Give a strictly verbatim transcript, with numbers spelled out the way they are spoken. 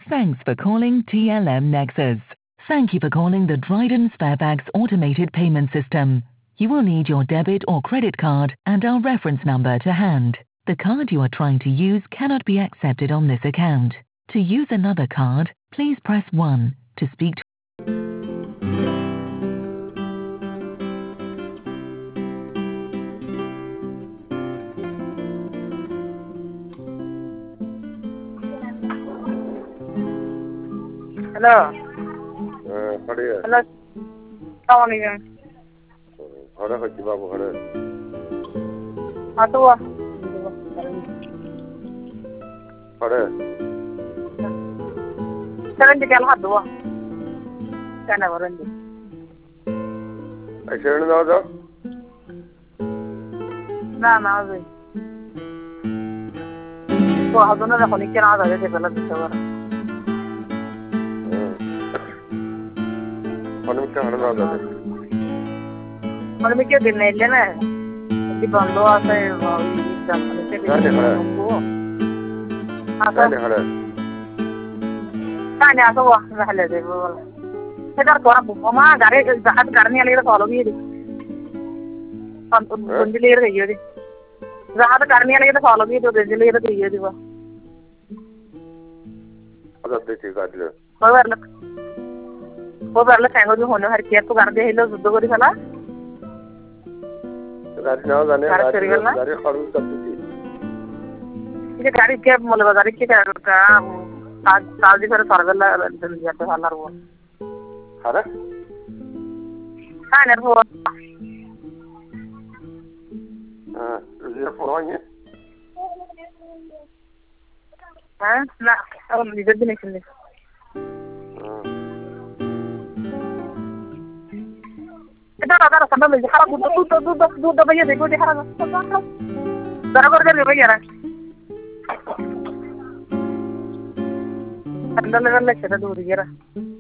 Thanks for calling T L M Nexus. Thank you for calling the Dryden Sparebags automated payment system. You will need your debit or credit card and our reference number to hand. The card you are trying to use cannot be accepted on this account. To use another card, please press one. To speak to Hello. Uh, Hare. Hello. Assalamualaikum. Hare Haji Babu Hare. Atua. Hare. Sekarang di kalau dua. Kana orang di. I share now that. Na na zai. To haduna da khoni kira da da bala bisawar. Khoni kira hana da. Khoni kira din ne na. Di bando asa e jam khoni kira. Gane hare. Asa Gane hare. Gane asa wa rahle de bola. Sedar ko abu ma gare jahat karne wale to follow gi di. Pan bunjile re gi di. Jahat karne wale to follow gi to bunjile re gi di wa. Ada te ठीक है दिले. Ko verla. Ko verla sango ju hono har care to garde hilo juddo kori sala. गाड़ी ना जाने गाड़ी गाड़ी खड़ू करती थी ये गाड़ी क्या मोले गाड़ी क्या का आज साल जी फिर सर्वे ला दिन दिया तो हालर वो अरे हाँ नर वो हाँ ये फोन है हाँ ना अब निजत भी नहीं सुनने itu rata-rata sampai menjadi harap untuk tuh tuh tuh tuh tuh banyak deh gue harap berapa kerja banyak ya anda level leksa tuh dia